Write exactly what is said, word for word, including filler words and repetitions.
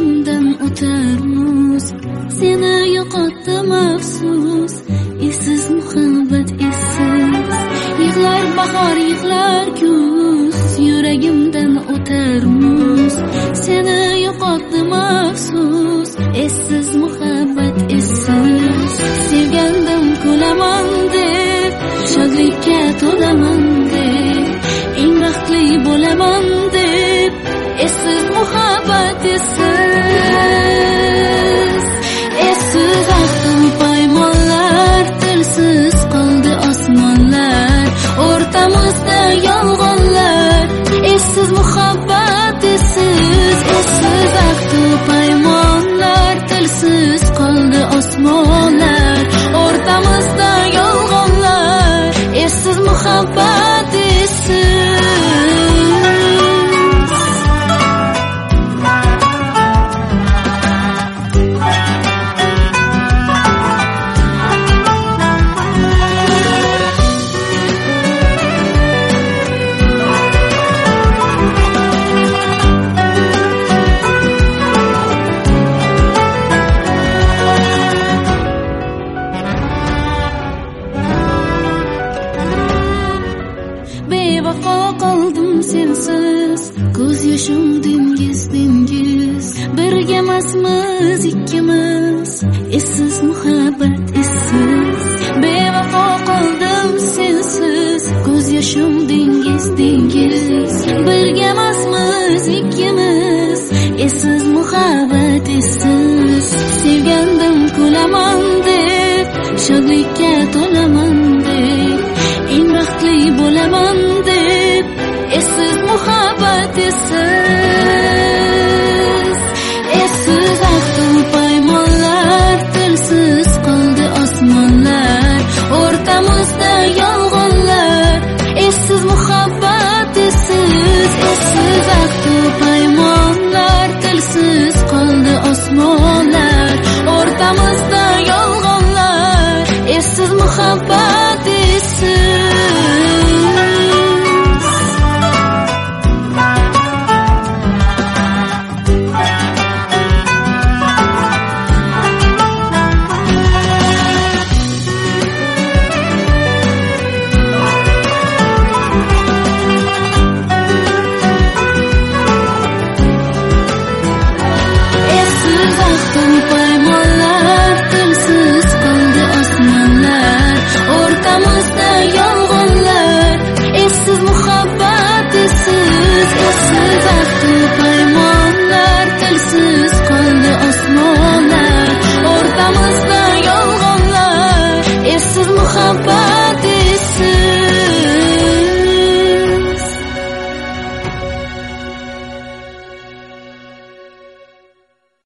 yuragimdan o'tarmiz. Seni yo'qotdim afsus, esiz muhabbat esiz. Yig'lar bahor, yig'lar kuz, yuragimdan o'tarmiz. Seni yo'qotdim afsus, esiz muhabbat esiz. Sevgandim kulaman deb, shodlikka to'laman deb, eng baxtli bo'laman deb, esiz muhabbat esiz. Esiz ahdim paymonlar, tilsiz qoldi osmonlar, o'rtamizda yolg'onlar, esiz muhabbat esiz. Esiz ahdim paymonlar, tilsiz qoldi osmonlar, o'rtamizda yolg'onlar, esiz muhabbat esiz. Bevafo qoldim sensiz, ko'z yoshim dengiz dengiz. Birga emasmiz ikkimiz, esiz muhabbat esiz. Bevafo qoldim sensiz, ko'z yoshim dengiz dengiz. Birga emasmiz ikkimiz, esiz muhabbat esiz. Sevgandim kulaman deb, shodlikka to'laman deb, eng baxtli bo'laman deb, esiz muhabbat esiz.